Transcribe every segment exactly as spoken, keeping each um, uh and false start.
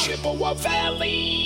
Chippewa Valley.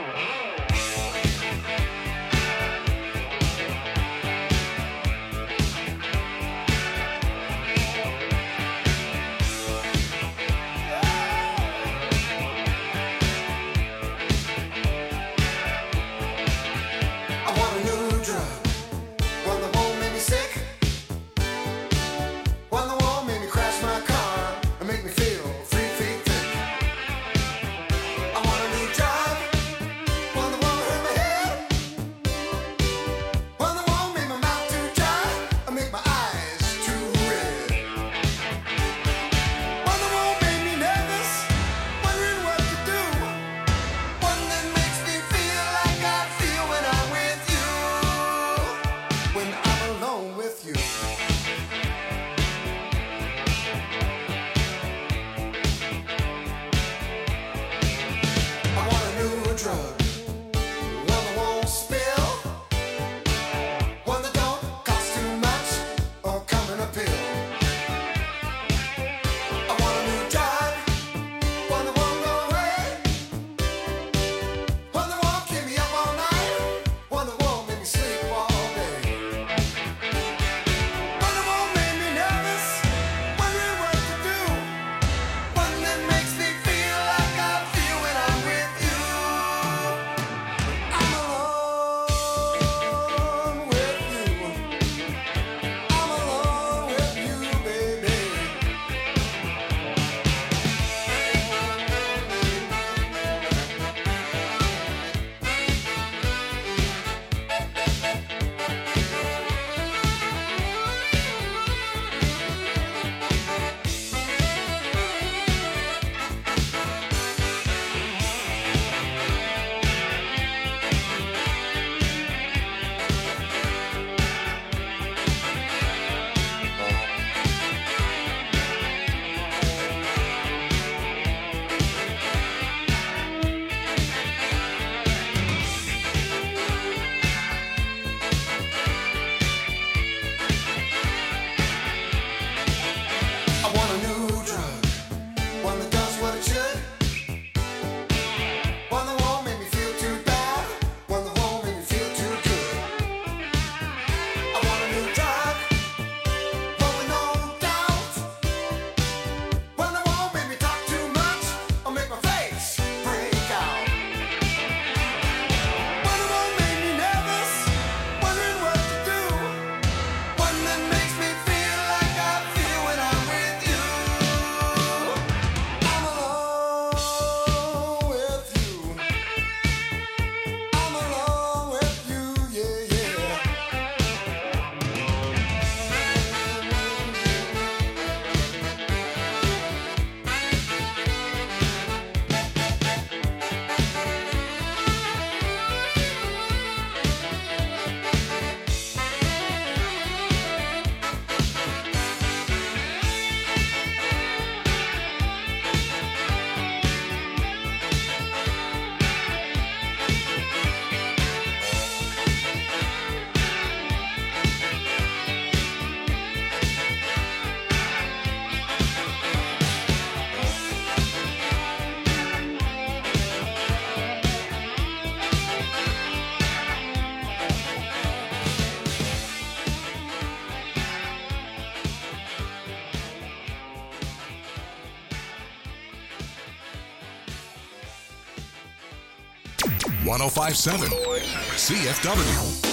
one oh five point seven C F W.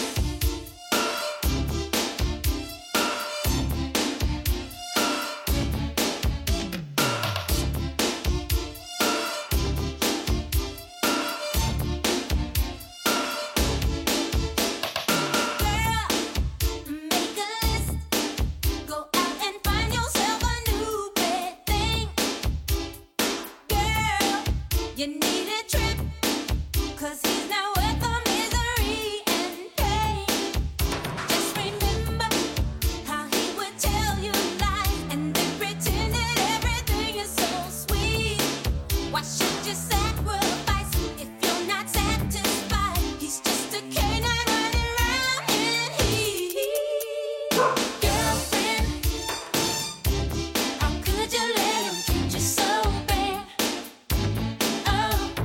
How could you let him treat you so bad? Oh.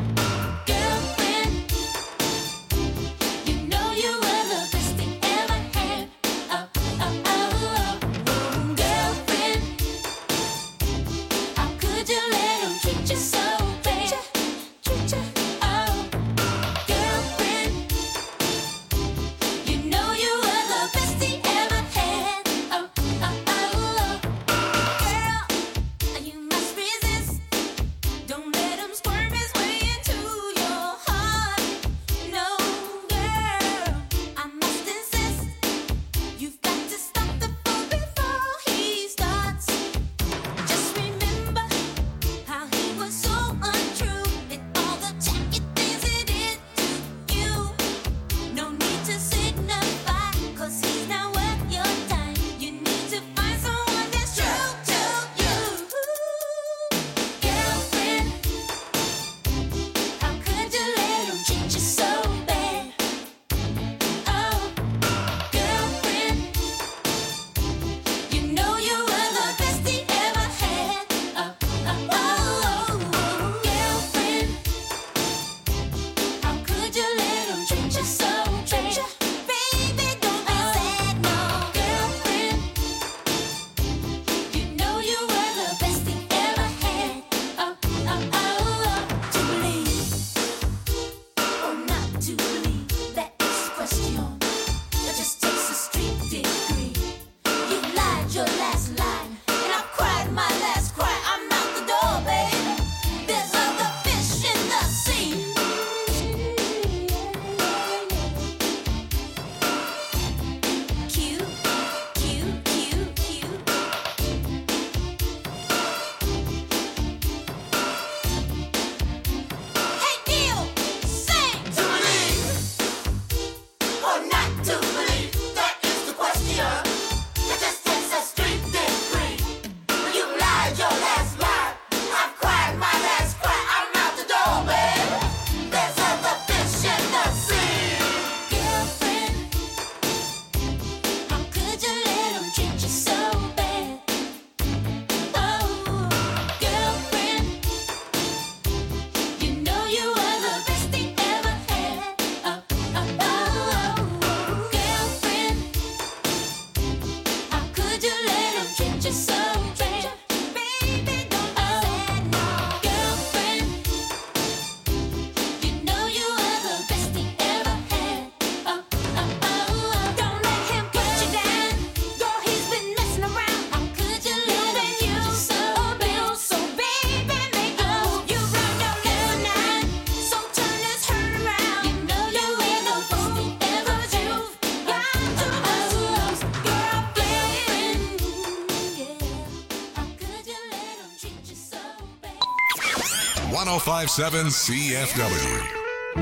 one oh five point seven C F W.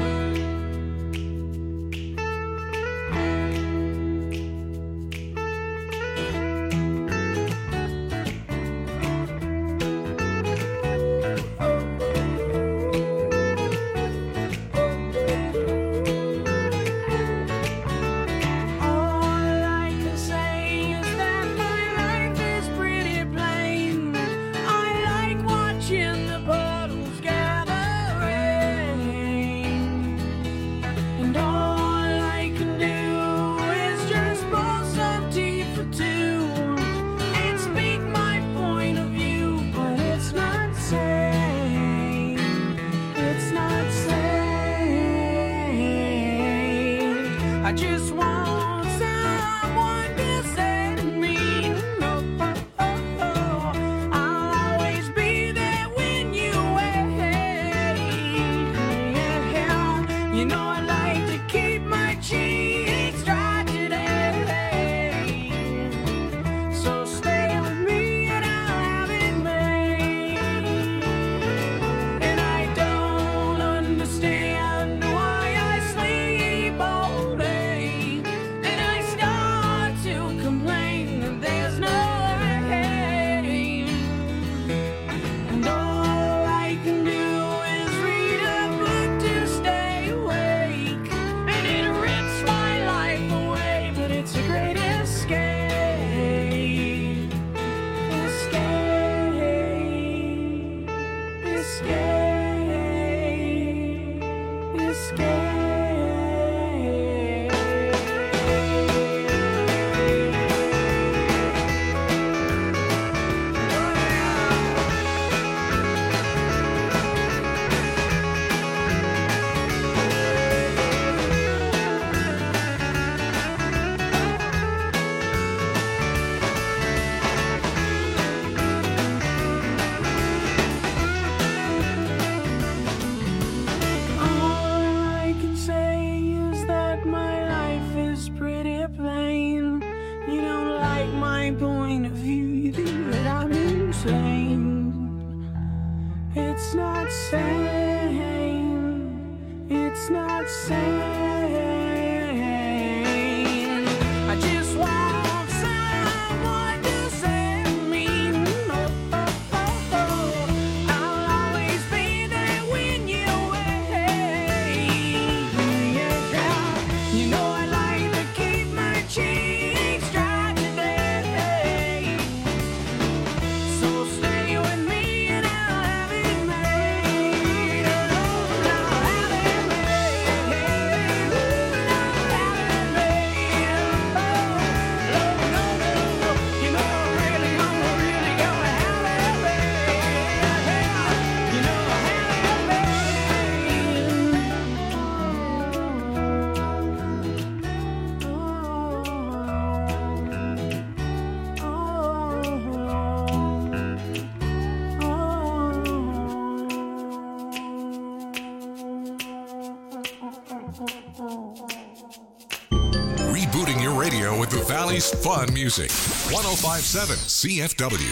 Rebooting your radio with the Valley's fun music. one oh five point seven C F W.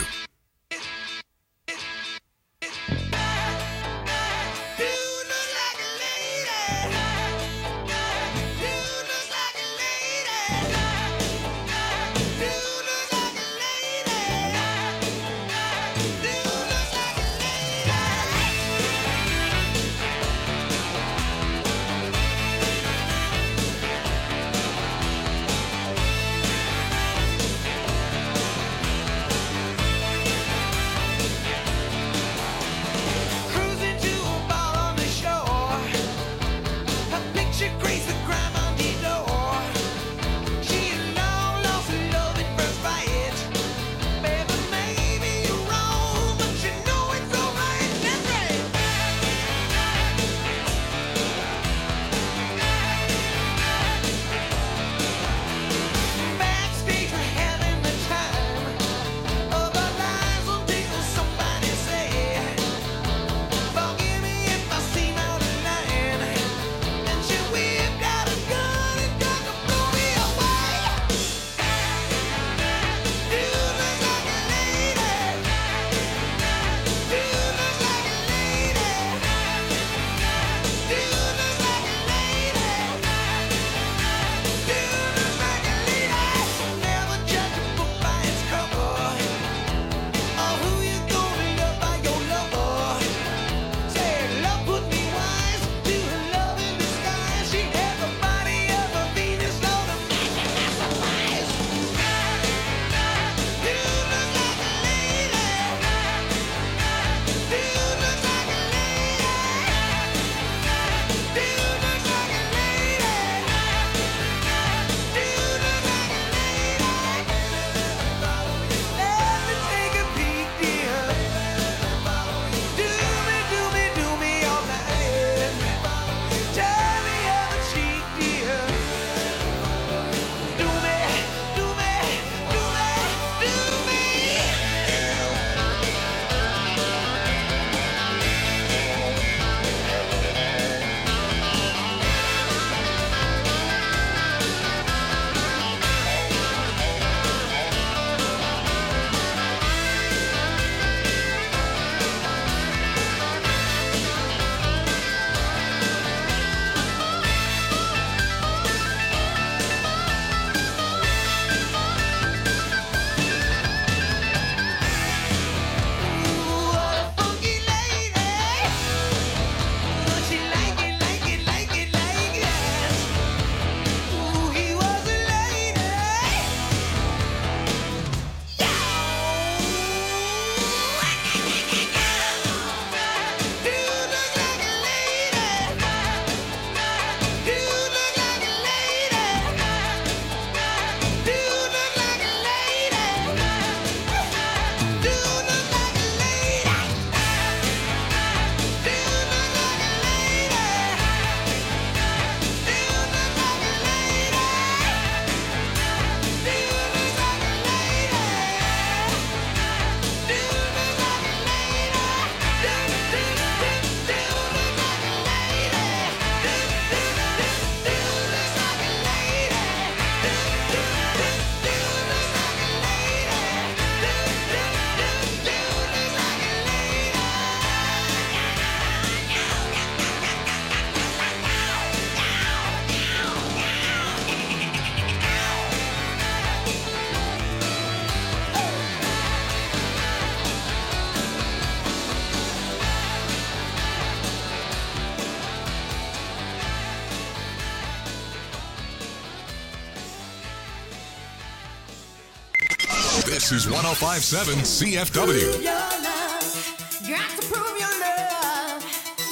This is one oh five point seven C F W. Your love, got to prove your love.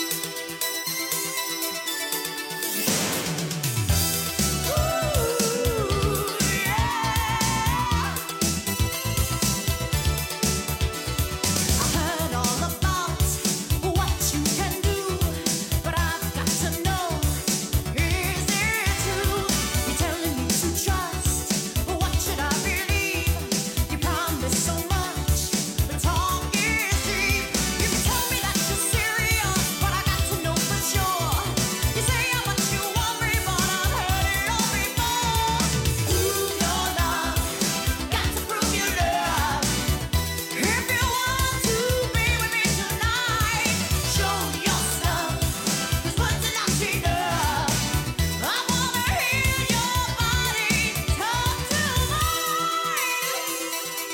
Ooh, yeah. I heard all about what you can do, but I've got to know, is it true? You're telling me to trust, but what should I believe? You promise so much, but talk is cheap. You can tell me that you're serious, but I got to know for sure. You say how much you want me, but I've heard it all before. Prove your love, got to prove your love. If you want to be with me tonight, show your stuff, 'cause words are not enough. I wanna hear your body talk to mine.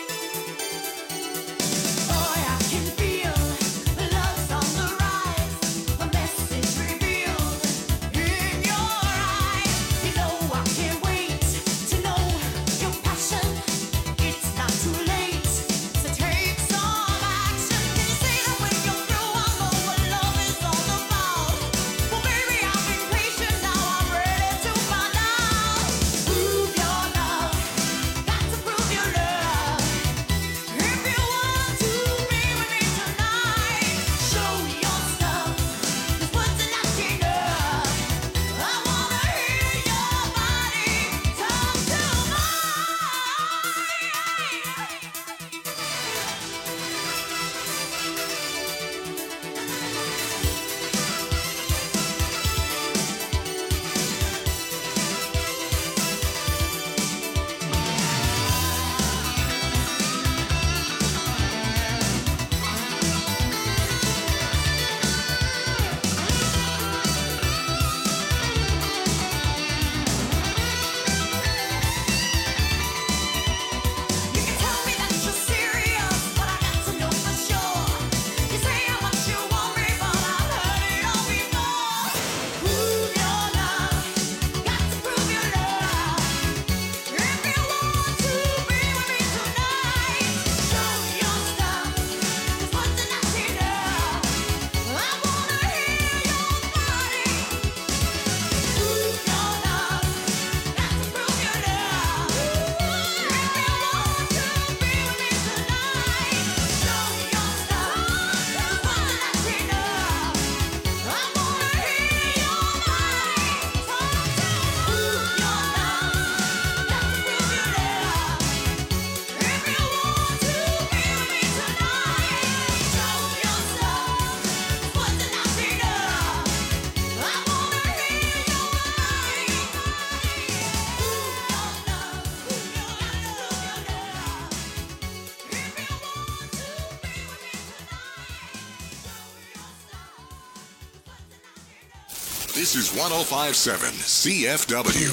Boy, I can feel love's on the rise, a message revealed in your eyes. You know I can't wait to know your passion. It's not too late, so take some action. Can you say that when you're through, I'll know what love is all about? Well, baby, I've been patient, now I'm ready to find out. Prove your love, got to prove your love. If you want to be with me tonight, show your stuff, 'cause words are not enough. I wanna hear your body talk to You can tell me that you're serious, but I got to know for sure. You say how much you want me, but I've heard it all before. Prove your love, got to prove your love. If you want to be with me tonight, show your stuff, 'cause words are not enough. I wanna hear your body. Prove your love, got to prove your love. If you want to be with me tonight, show your stuff, 'cause words are not enough. I wanna hear your body talk to me. Prove your love, got to prove your love. If you want to be with me tonight, show your stuff, 'cause words are not enough. I wanna hear your body. This is one oh five point seven C F W.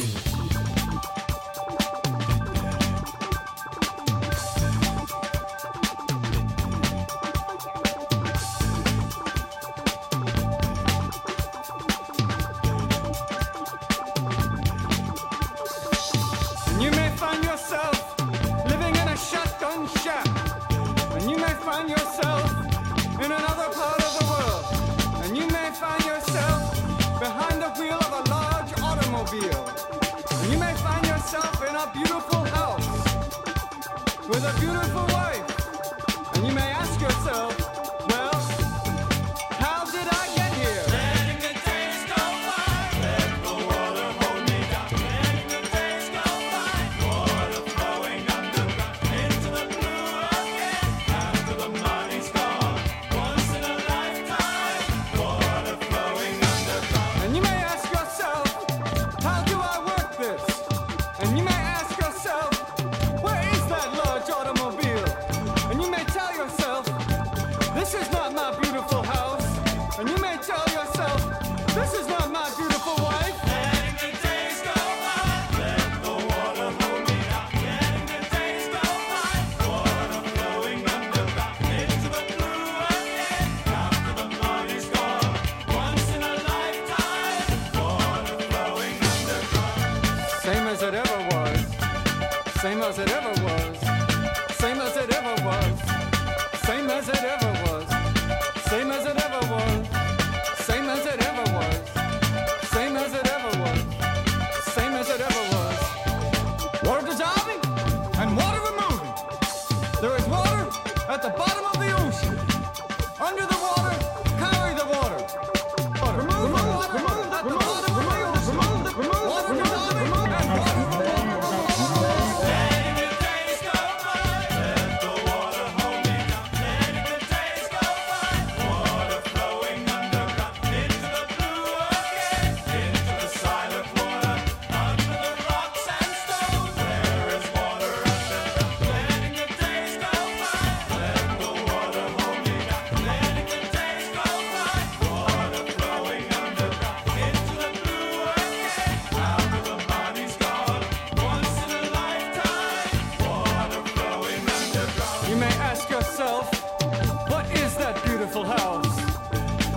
You may find yourself living in a shotgun shack, and you may find yourself in another part of the world, and you may find yourself behind the wheel of a large automobile, and you may find yourself in a beautiful house with a beautiful wife, and you may ask yourself, well, how did I get here? Letting the days go by, let the water hold me down. Letting the days go by, water flowing underground into the blue again. After the money's gone, once in a lifetime, water flowing underground. And you may ask yourself, how do I work this? And you may ask yourself, where is that large automobile? And you may tell yourself, this is not my beautiful house. And you may tell yourself, this is not my beautiful wife. Letting the days go by, let the water hold me down. Letting the days go by, water flowing underground into the blue again. After the money's gone, once in a lifetime, water flowing underground. Same as it ever was, same as it ever was, same as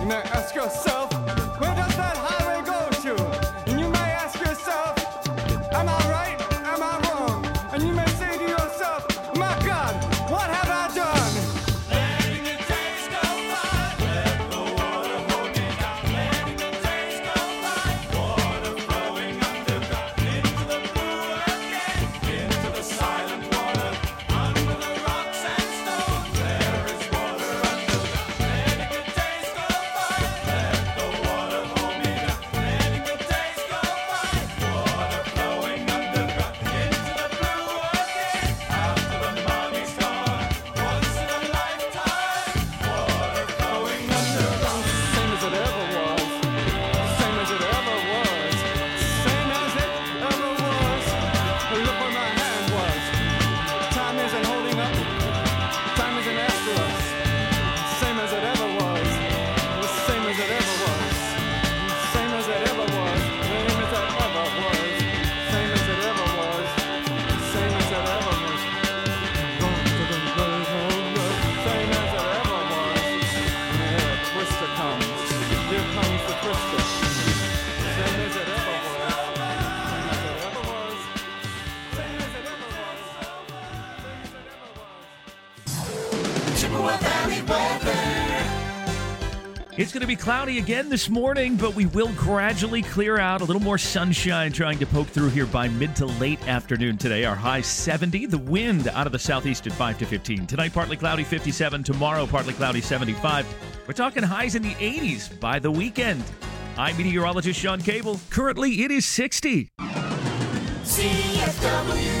You may ask yourself, where does that highway go to? And you may ask yourself, am I right? Am I wrong? And you may say to yourself, my God, what have I done? Letting the days go by, let the water hold me down. Letting the days go by, water flowing underground into the blue again, into the silent water, under the rocks and stones. There is water underground. Letting the days go by, let the water hold me down. Letting the days go by, water flowing underground into the blue again, after the money's gone. Once in a lifetime, water flowing underground. Same as it ever was. Same as it ever was. Same as it ever was. Look where my hand was. Time isn't holding up. Time isn't after us. Same as it ever was. Same as it ever was. Same as it ever was. Same as it ever was. Same as it ever was. Same as it ever was. Same as it ever was. Yeah, Twister comes. Here comes the Twister. Same as it ever was. Same as it ever was. Same as it ever was. Same as it ever was. Chippewa Valley weather. It's going to be cloudy again this morning, but we will gradually clear out. A little more sunshine trying to poke through here by mid to late afternoon today. Our high seventy. The wind out of the southeast at five to fifteen. Tonight, partly cloudy, fifty-seven. Tomorrow, partly cloudy, seventy-five. We're talking highs in the eighties by the weekend. I'm meteorologist Sean Cable. Currently, it is sixty. C F W.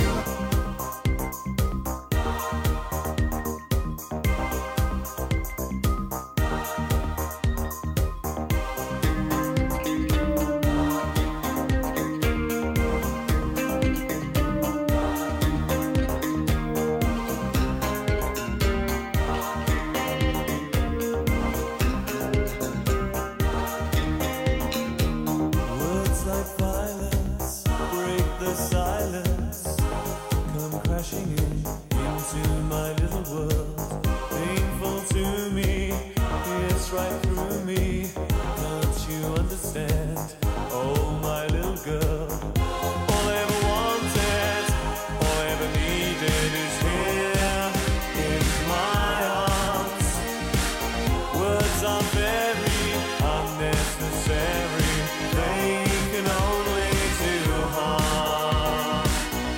Words like violence break the silence, come crashing in into my little world. Painful to me, it's right through me. Don't you understand? Oh, my little girl. All I ever wanted, all I ever needed is here in my arms. Words are very unnecessary. They can only do harm.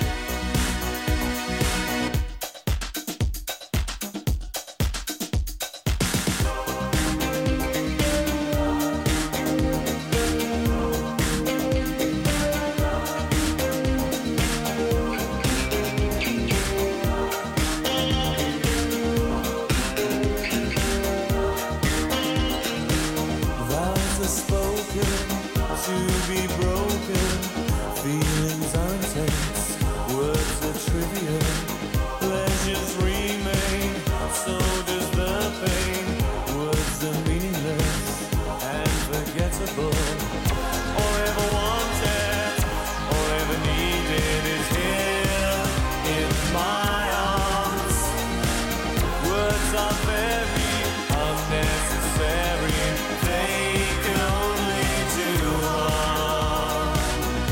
Vows are spoken to be broken. Feelings are intense. Words are trivial. Pleasures remain. So does the pain. Words are meaningless and forgettable. All I ever wanted, all I ever needed is here in my arms. Words are very unnecessary. They can only do harm.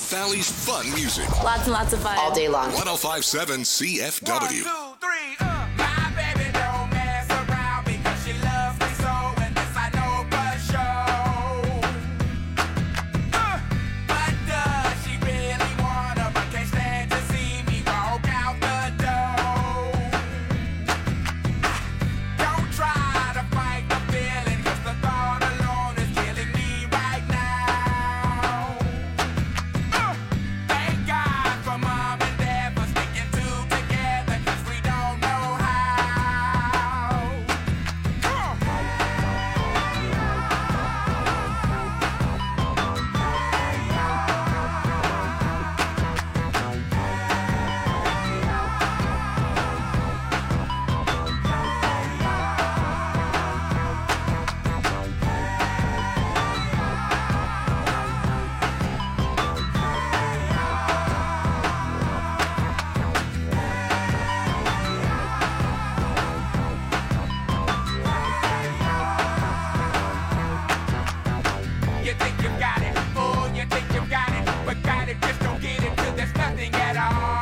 Valley's fun music. Lots and lots of fun. All day long. one oh five point seven C F W. One, two, three, uh. My baby don't mess around because she loves me so, and this I know for sure. Uh, but does she really wanna, but can't stand to see me walk out the door? Don't try to fight the feeling, 'cause the thought alone is killing me right now. Uh, thank God for mom and dad for sticking two together, 'cause we don't know how. Come on. You think you got it, oh, you think you got it, but got it, just don't get it till there's nothing at all.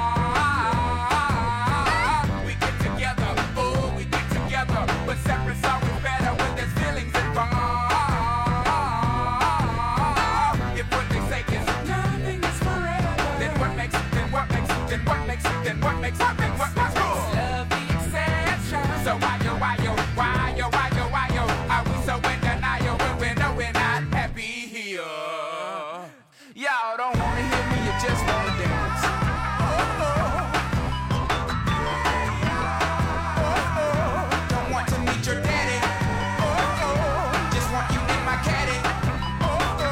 We get together, oh, we get together, but separate's always better when there's feelings involved. If what they say is nothing is forever, then what makes it, then what makes it, then what makes it, then what makes it, then what makes it? Love the exception. So why yo, why yo, why yo, why yo, why yo, are we so in denial when we know we're not happy here? Y'all don't wanna hear me, you just wanna dance. Oh, oh. Oh, oh. Don't want to meet your daddy. Oh, oh. Just want you in my caddy. Oh, oh.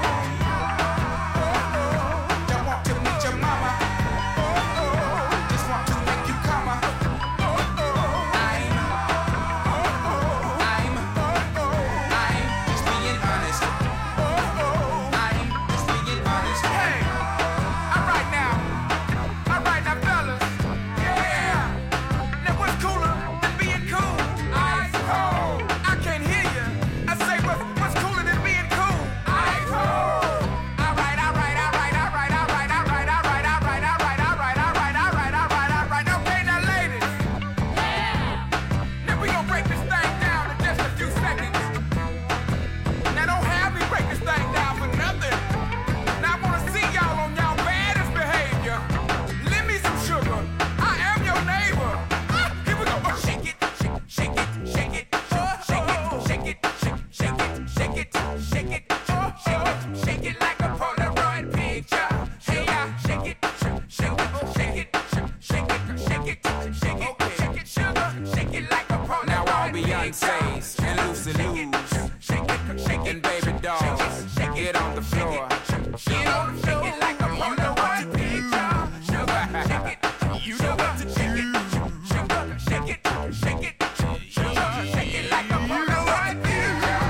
Oh, oh. Don't want to meet your mama. Oh, oh. Just want to make you come. Oh, oh. I'm, oh, oh. I'm, oh, oh. I'm just being honest. Oh, oh. I'm just being honest. Hey, all right now, all right now, fellas. Yeah. Now what's cooler than being cool? Ice cold. I can't hear you. I say what, what's cooler than being cool? Ice cold. All right, all right, all right, all right, all right, all right, all right, all right, all right, all right, all right, all right, all right, all right. Okay, now ladies. Now we gonna break this thing down in just a few seconds. Now don't have me break this thing down for nothing. Now I wanna see y'all on y'all baddest behavior. Lend me some sugar. I am your neighbor. Ah, here we go. Oh, shake it, shake, shake it, shake it, shake it, shake it, shake, shake it, shake it, shake it, shake it, shake it like a Polaroid picture. Hey, yeah, shake it, shake, shake it, shake it, shake it, shake it, shake it, shake it, sugar, shake it like a Polaroid. Now all Beyonce's and Lucy Lou's and baby dolls, get on the floor. Get on the floor. Shake it like a Polaroid picture. Sugar, shake it. You know what to shake it. Sugar, shake it, shake it, sugar, shake it like a Polaroid picture.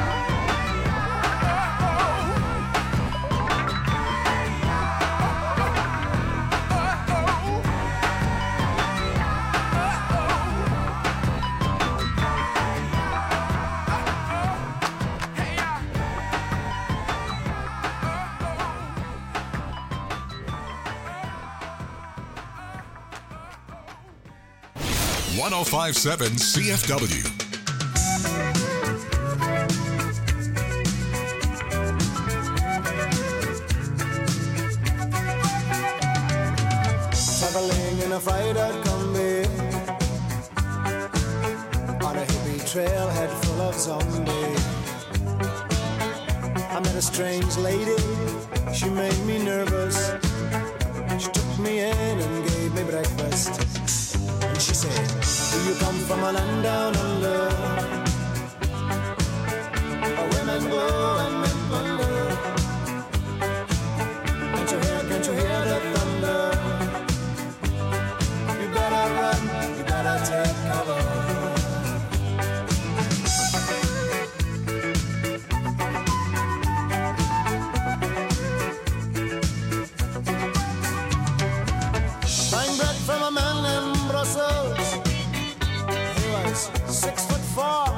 one oh five point seven C F W. Traveling in a freighter combi on a hippie trailhead full of zombies. I met a strange lady, she made me nervous. She took me in and gave me breakfast. And she said, do you come from a land down under, where women glow and men wonder? Can't you hear, can't you hear the thunder? You better run, you better take cover. Buying bread from a man in Brussels. He was six foot four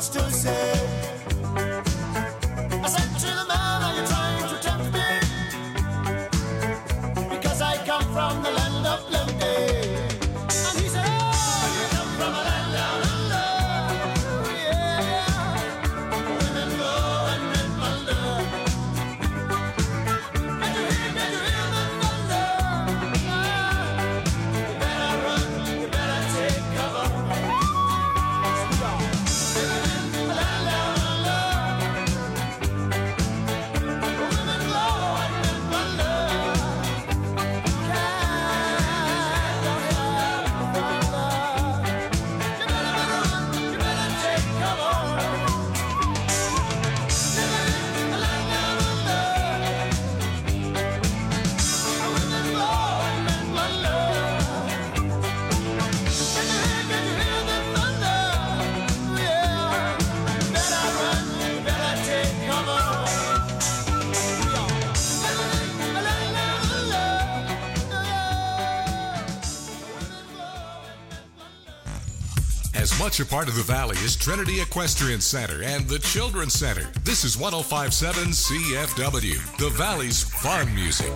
much to say. I said to the man, are you trying to tempt me? Because I come from the land of plenty. And he said, oh, you come from a land down under. Yeah, women go and men plunder. Can you hear, can you hear the thunder? Ah, you better run, you better take cover. As much a part of the Valley as Trinity Equestrian Center and the Children's Center. This is one oh five point seven C F W, the Valley's fun music.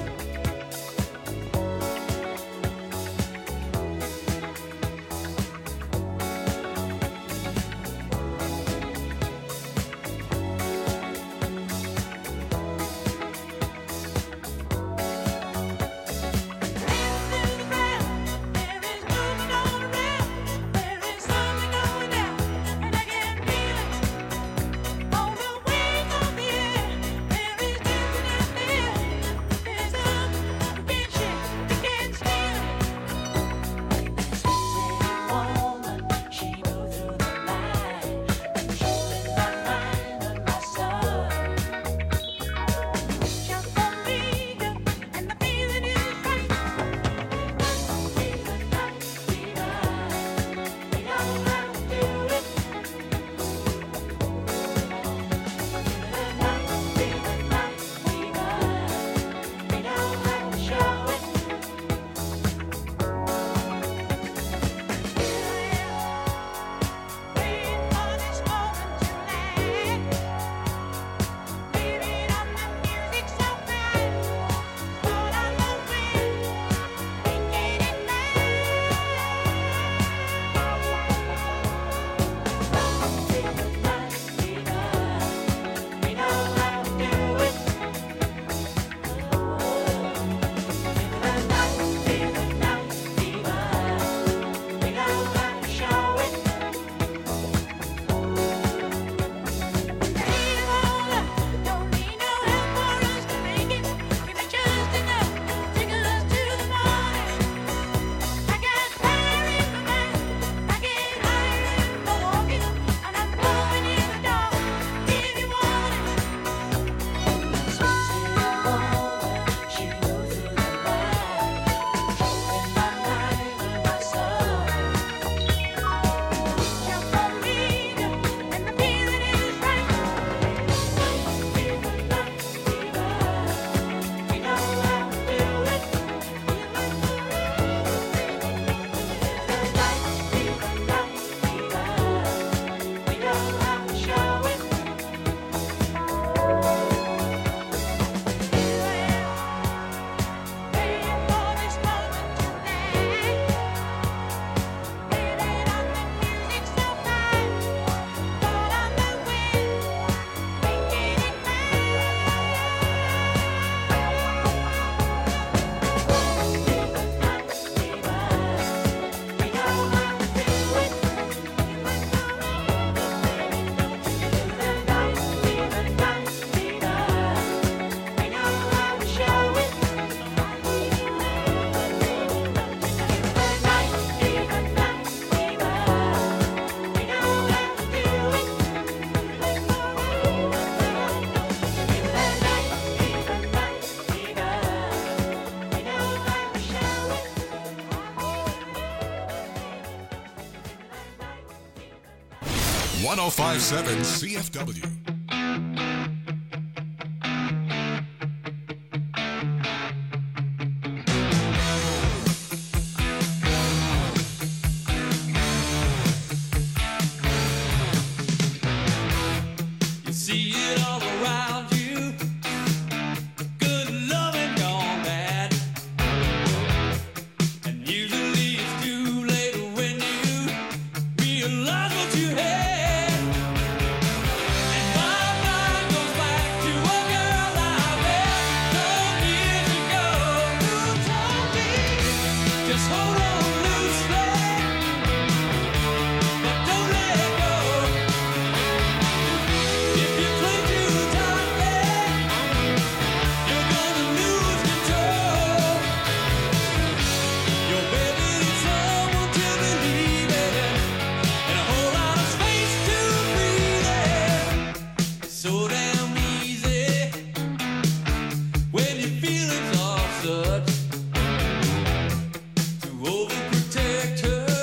one oh five point seven C F W. what you had. And my mind goes back to a girl I met some years ago who told me, just hold on loosely, but don't let go. If you cling too tightly, you're gonna lose control. Your baby needs someone to believe in, and a whole lot of space to breathe in. So damn easy when your feelings are such to overprotect her,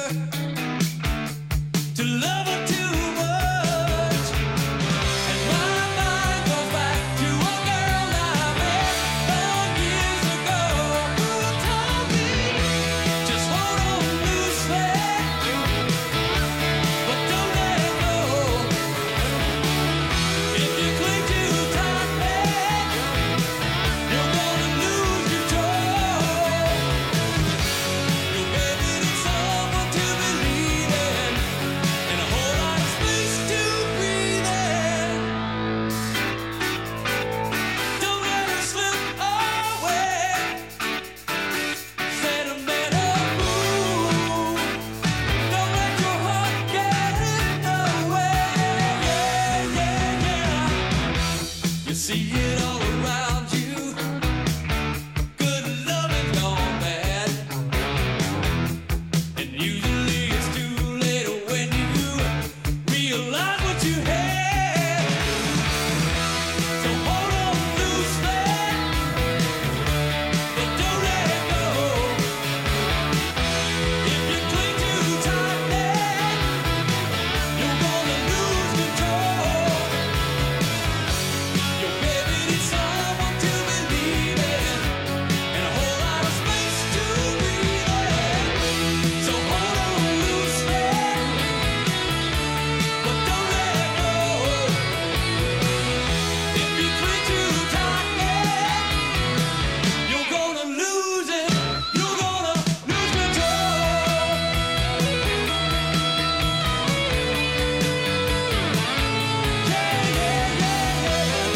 to love her too much. And my mind goes back to a girl I met some years ago who told me, just hold on loosely, but don't let go. If you cling too tightly, you're gonna lose control. Your baby needs someone to believe in, and a whole lot of space to breathe in. Don't let it slip away. Sentimental mood. Don't let your heart get in the way. Yeah, yeah, yeah. You see it all around you. Good loving's gone bad, and usually it's too late when you realize what you had. So hold on loosely, but don't let go. If you cling too tightly, you're gonna lose control. Your baby needs someone to believe in, and a whole lot of space to breathe in. So hold on loosely, but don't let go. If you cling too tightly, you're gonna lose it. You're gonna lose control. Yeah, yeah, yeah, yeah.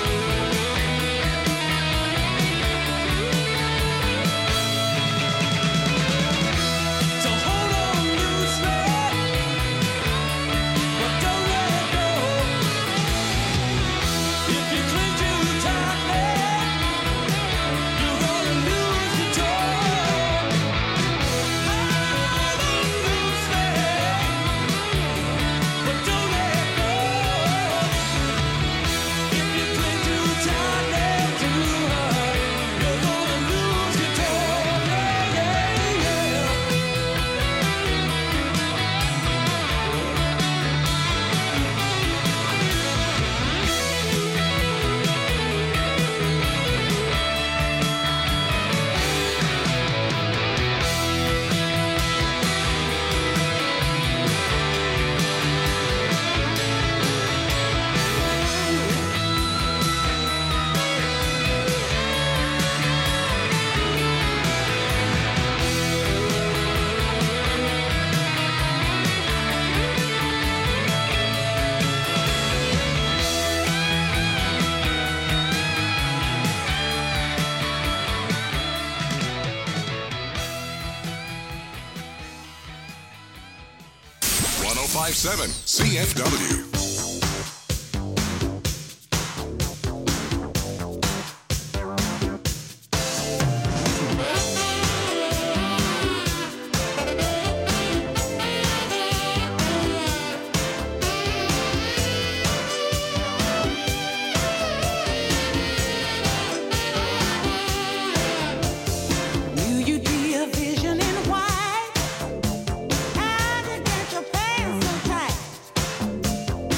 So hold on loosely, but don't let go. If you cling too tightly, you're gonna lose control. Hold on loosely, but don't let go. If you cling too tightly to her, you're gonna lose control. Yeah, yeah, yeah. one oh five point seven C F W. Knew you'd be a vision in white. How to get your pants so tight?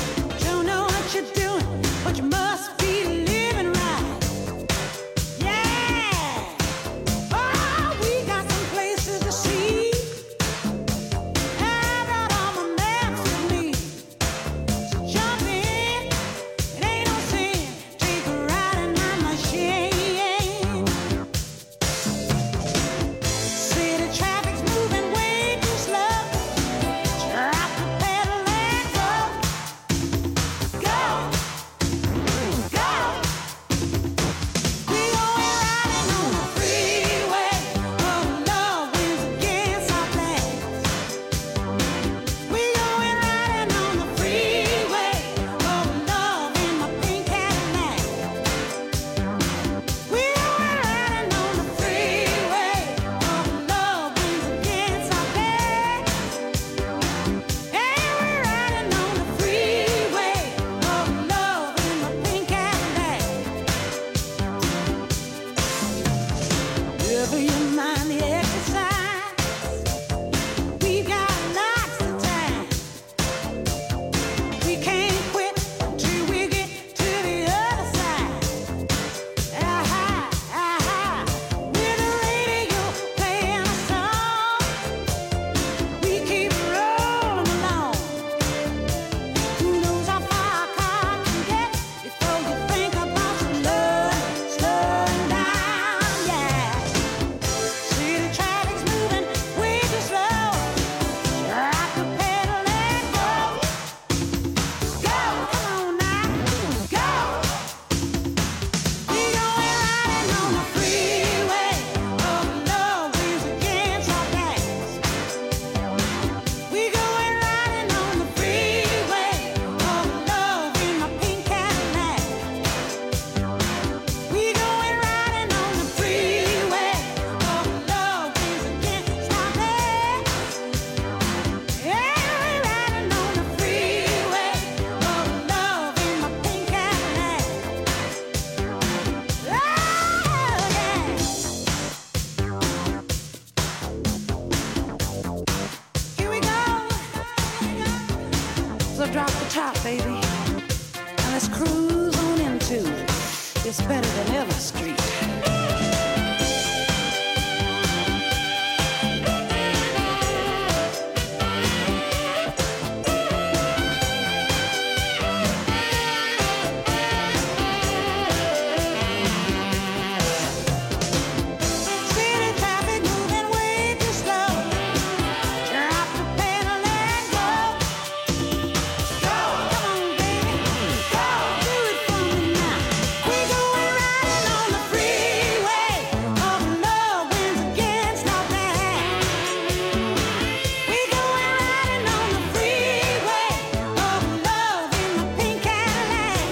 drop the top, baby. And let's cruise on into It's Better Than Ever Street. City traffic moving way too slow. Drop the pedal and go. Go, come on, baby, go, do it for me now. We going riding on the freeway. All the love wins against our back. We going riding on the freeway. All the love in the pink Cadillac.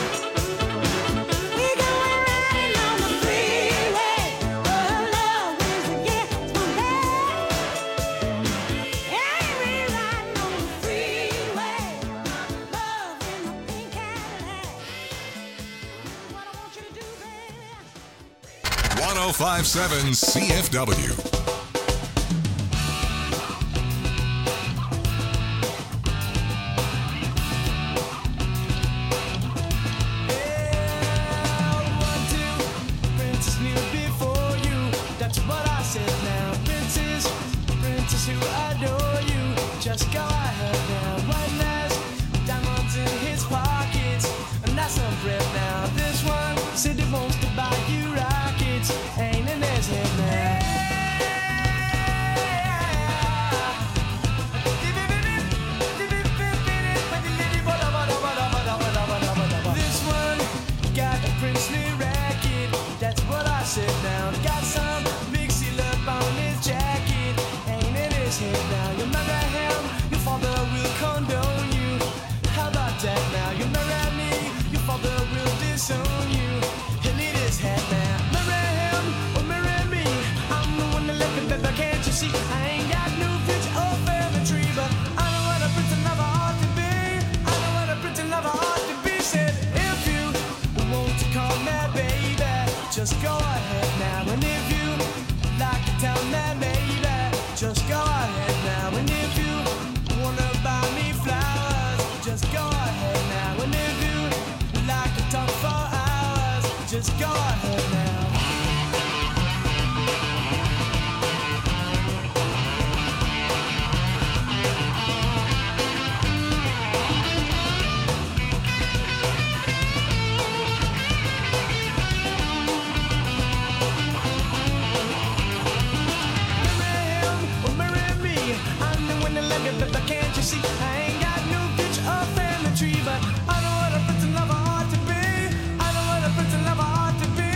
We going riding on the freeway. All the love wins against my back. Hey, we riding on the freeway. Love in the pink Cadillac. What I want you to do, baby. one oh five point seven C F W. Princess knew before you. That's what I said now. Princess, princess who adore you. Just go ahead now. One last diamonds in his pockets. And that's some bread now. This one said he wants to buy you rockets. Ain't in his head now. This one got a princely racket. That's what I said now. Got some big seal up on his jacket. Ain't in his head now. You marry him, your father will condone you. How about that now? You marry me, your father will disown you. He'll need his head now. Marry him or marry me. I'm the one that left it, baby, can't you see? I ain't got no future or family tree, but I know what a prince and lover ought to be. I know what a prince and lover ought to be. Said if you want to call me baby, just go ahead now. And if you like to tell me baby, just go ahead now. And if you wanna buy me flowers, just go ahead now. And if you like to talk for hours, just go ahead now. Marry him or marry me. I'm the one that love you, but can't you see? I ain't got no future or family tree, but I know what a prince and lover ought to be. I know what a prince and lover ought to be.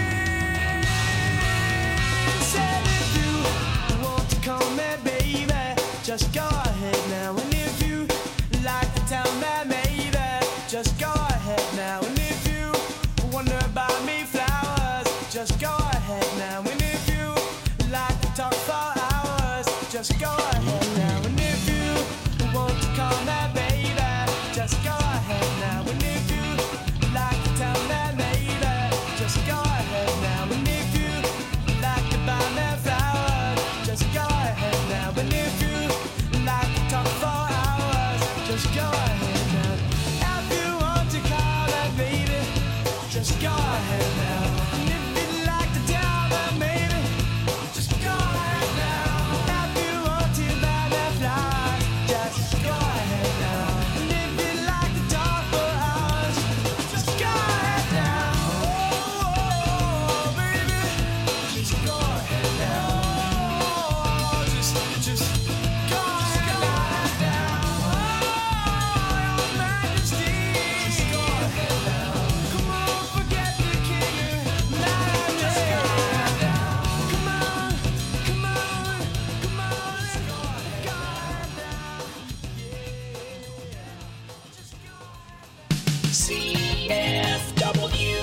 Said if you want to call me baby, just go ahead now. And if you like to tell me maybe, just go ahead now. And if you wonder about me flowers, just go ahead now. And if you like to talk for hours, just go ahead now. And if you want to call me baby, just go ahead now. And if you like to tell me maybe, just go ahead now. And if you like to buy me flowers, just go ahead now. And if you like to talk for hours, just go ahead now. If you want to call me baby, just go ahead now. And if you like to tell me maybe, just go ahead now. If you want to buy me flowers, just go ahead now. And if you like to talk for hours, just go ahead now. Oh, baby, just go ahead now. Oh, just, just go ahead now. Oh, Your Majesty, just go ahead now. Come on, forget the king. Now just go ahead now. Come on, come on, come on, let's go ahead, go ahead now. Yeah, just go ahead. C F W.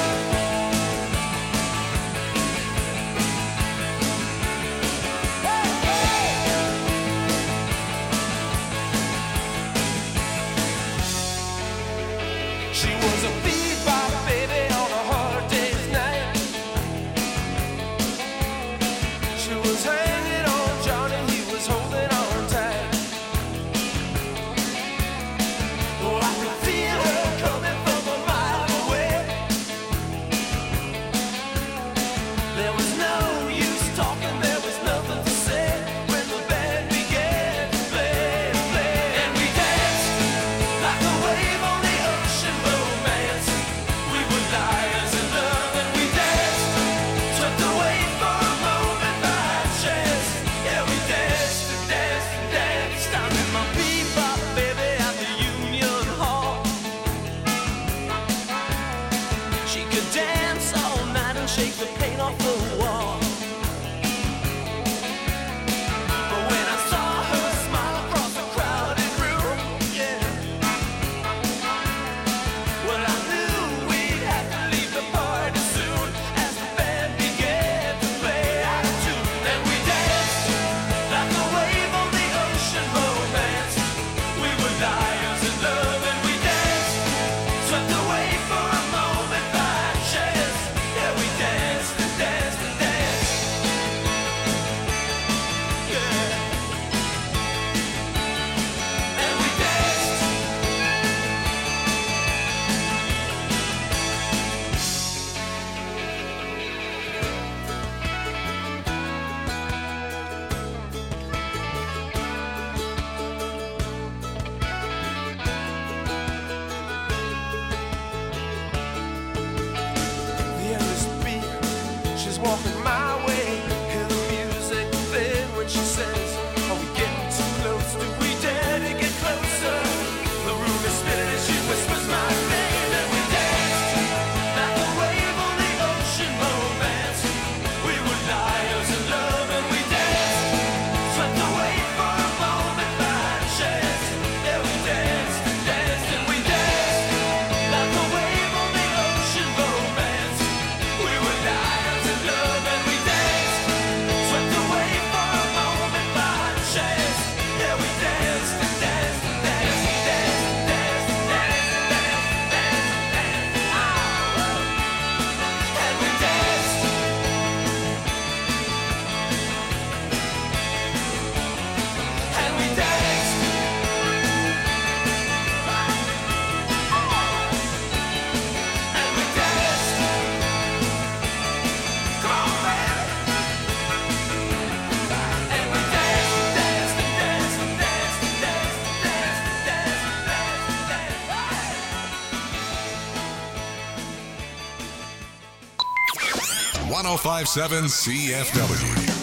Hey! oh five seven C F W.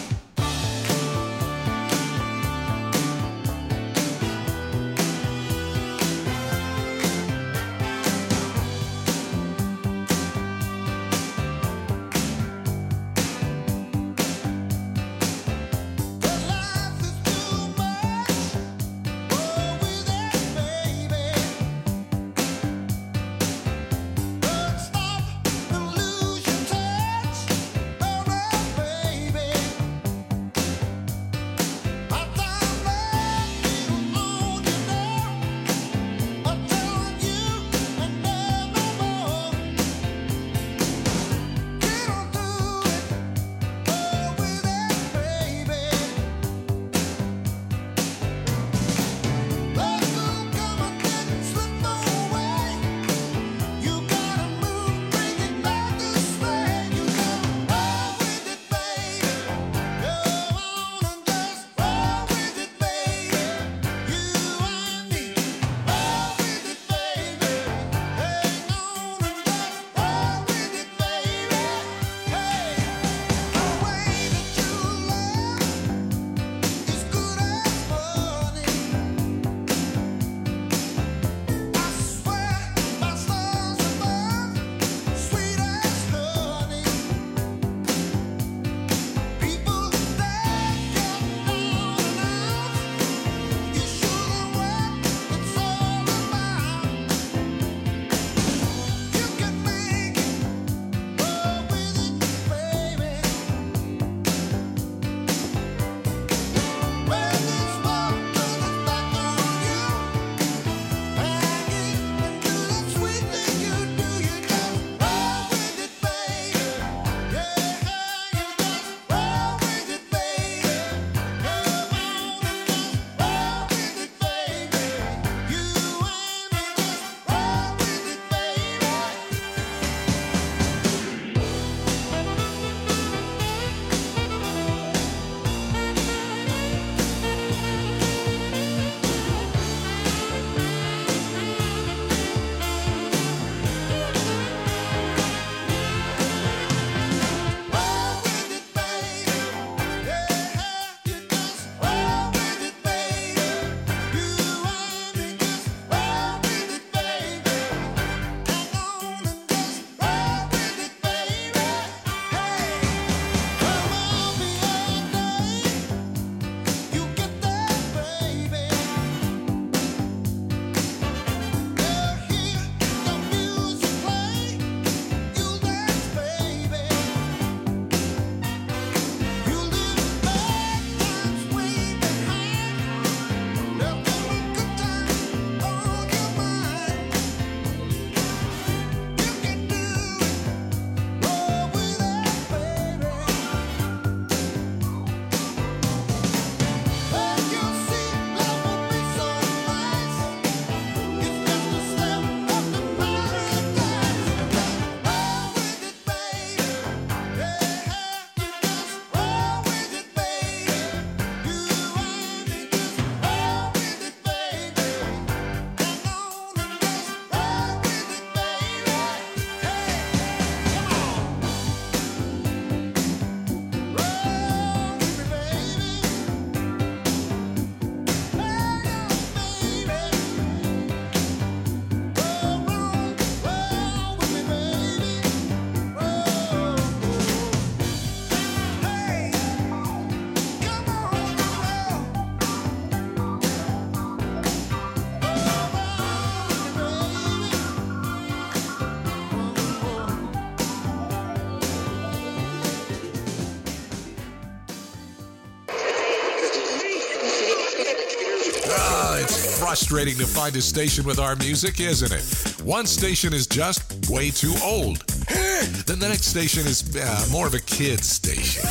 frustrating to find a station with our music, isn't it? One station is just way too old. Then the next station is uh, more of a kid's station.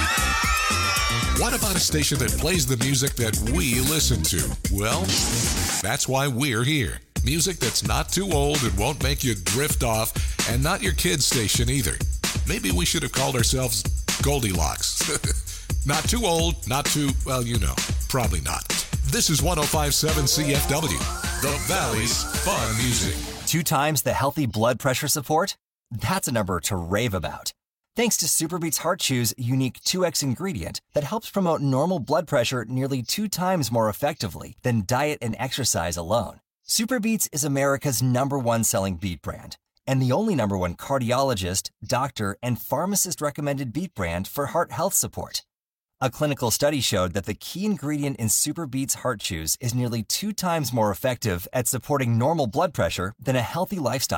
What about a station that plays the music that we listen to? Well, that's why we're here. Music that's not too old and won't make you drift off, and not your kid's station either. Maybe we should have called ourselves Goldilocks. Not too old, not too, well, you know, probably not. This is one oh five point seven C F W, the Valley's fun music. Two times the healthy blood pressure support? That's a number to rave about. Thanks to Superbeats Heart Chew's unique two X ingredient that helps promote normal blood pressure nearly two times more effectively than diet and exercise alone. Superbeats is America's number one selling beet brand and the only number one cardiologist, doctor, and pharmacist recommended beet brand for heart health support. A clinical study showed that the key ingredient in Superbeats Heart Chews is nearly two times more effective at supporting normal blood pressure than a healthy lifestyle.